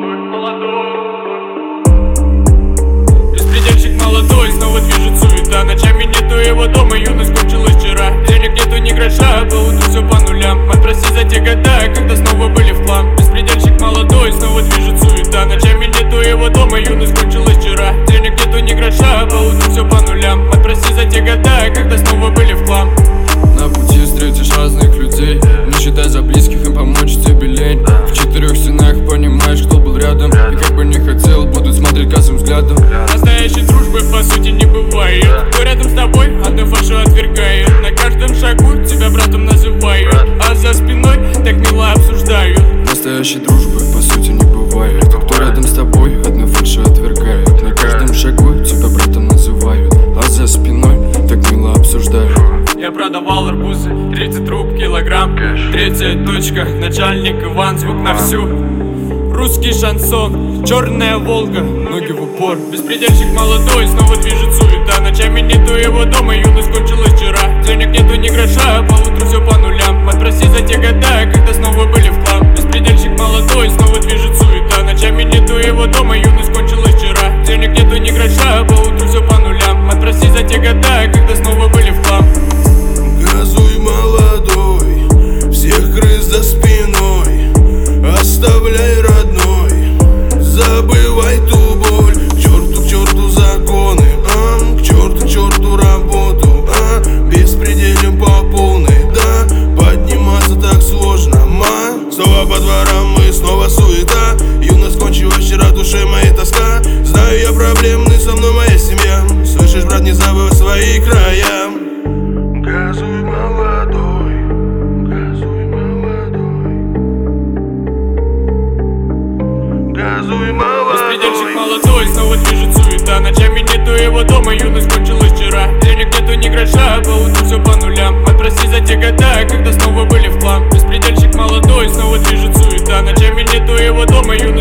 Беспредельщик молодой, снова движет суета. Ночами нету его дома, юность кончилась вчера. Денег нету ни гроша, по утру все по нулям. Мать, прости за те года, когда снова были в хлам. Беспредельщик молодой, снова движет суета. Ночами нету его дома, юность кончилась вчера. Денег нету ни гроша, по утру все по нулям. Мать, прости за те года, когда снова были в хлам. На пути встретишь разных людей, не считай за близких, им помочь тебе лень. В четырех стенах понимаешь, кто был рядом, и как бы не хотел, будут смотреть косым взглядом. Настоящей дружбы по сути не бывает. Кто рядом с тобой, одну фальшу отвергает. На каждом шагу тебя братом называют, а за спиной так мило обсуждают. Настоящей дружбы по сути не бывает. Кто рядом с тобой, одну фальшу отвергает. На каждом шагу тебя братом называют, а за спиной так мило обсуждают. Я продавал арбузы, 30 руб килограмм. Третья точка, начальник Иван, звук на всю. Русский шансон, черная Волга, ноги в упор. Беспредельщик молодой, снова движет суета. Ночами нету его дома, юность кончилась вчера. Денег нету ни гроша, по утру все по нулям. Мать, прости за те года, когда снова были в хлам. Беспредельщик молодой, снова движет суета. Ночами нету его дома, юность кончилась вчера. Денег нету ни гроша, по утру все по нулям. Мать, прости за те года, когда снова были в хлам. Газуй, молодой, всех крыс за спиной, оставляй родной, забывай ту боль. К черту законы, к черту работу, беспределим по полной, да, подниматься так сложно, снова по дворам и снова суета. Юность кончилась вчера, в душе моей тоска. Знаю я проблемный, со мной моя семья. Слышишь, брат, не забывай свои края. Газуй, молодой, газуй, молодой, газуй, молодой. Беспредельщик молодой, снова движет суета. Ночами нету его дома, юность кончилась вчера. Денег нету ни гроша, по утру все по нулям. Мать, прости за те года, когда снова были в хлам. Беспредельщик молодой, снова движет суета. Ночами нету его дома, юность